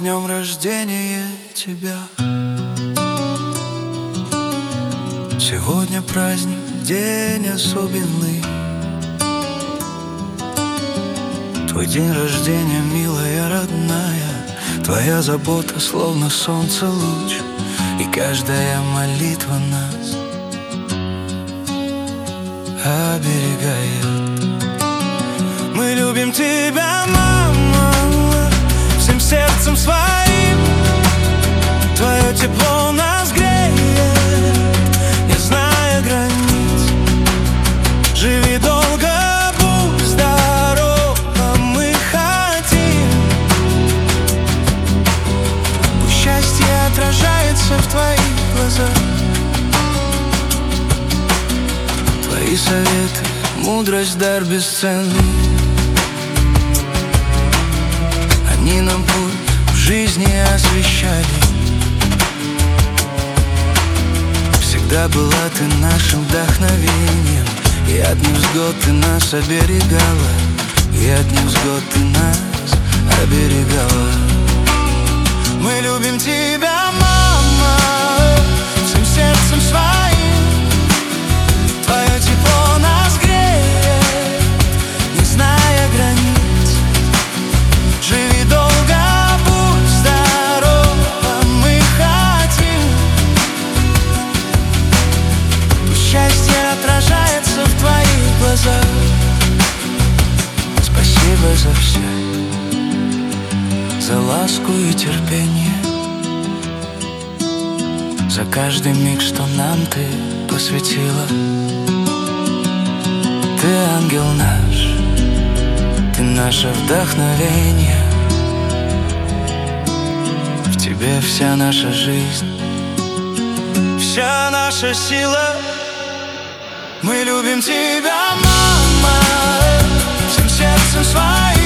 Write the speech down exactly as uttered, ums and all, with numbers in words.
днем рождения тебя. Сегодня праздник, день особенный. Твой день рождения, милая, родная. Твоя забота, словно солнце луч, и каждая молитва нас оберегает. Мы любим тебя, мама, всем сердцем своим. Твое тепло нас греет, не зная границ. Живи долго, будь здорова, мы хотим. Пусть счастье отражается в твоих глазах. Твои советы, мудрость, дар бесценный. Они нам путь в жизни освещали. Всегда была ты нашим вдохновением, и от невзгод ты нас оберегала, и от невзгод ты нас оберегала. Мы любим тебя, мама, всем сердцем своим. Твое тепло нас греет, не зная границ. Живи долго, будь здорова, мы хотим. Пусть счастье отражается в твоих глазах. Спасибо за все, за ласку и терпение, за каждый миг, что нам ты посвятила. Ты ангел наш, ты наше вдохновение. В тебе вся наша жизнь, вся наша сила. Мы любим тебя, мама, всем сердцем своим.